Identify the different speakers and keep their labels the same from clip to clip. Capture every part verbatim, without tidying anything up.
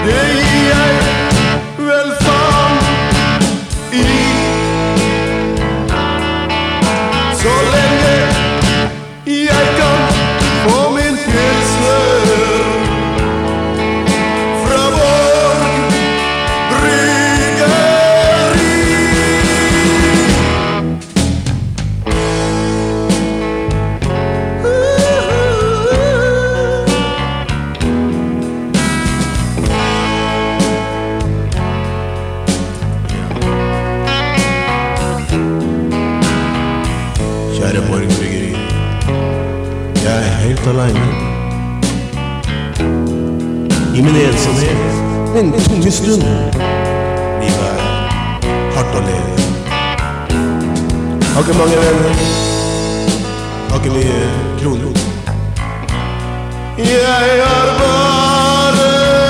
Speaker 1: det gir jeg vel faen i. Så lenge jeg kan få min pilsner fra Borg bryggeri. Kjære Borg bryggeri, jeg er helt alene i min ensomhet, en tunge stund. Livet er hardt å leve. Har ikke mange venner, har ikke mye kroner. Jeg har bare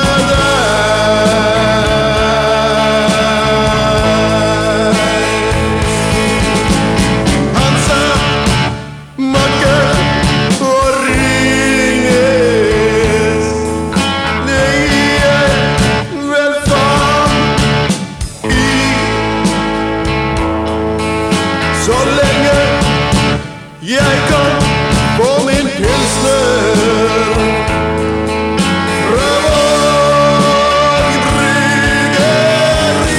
Speaker 1: så lenge jeg kan få min pilsner fra Borg bryggeri.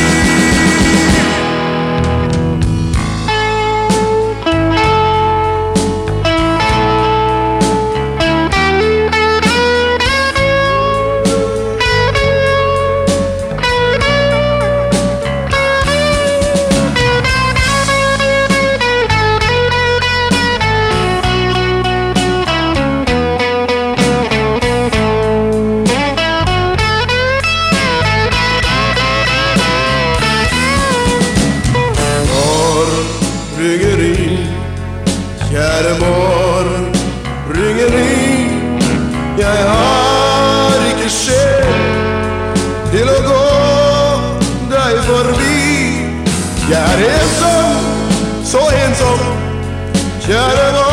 Speaker 1: Bryggeri, kjære Borg bryggeri, jeg har ikke sjel til å gå deg forbi. Jeg er ensom, så ensom, kjære Borg.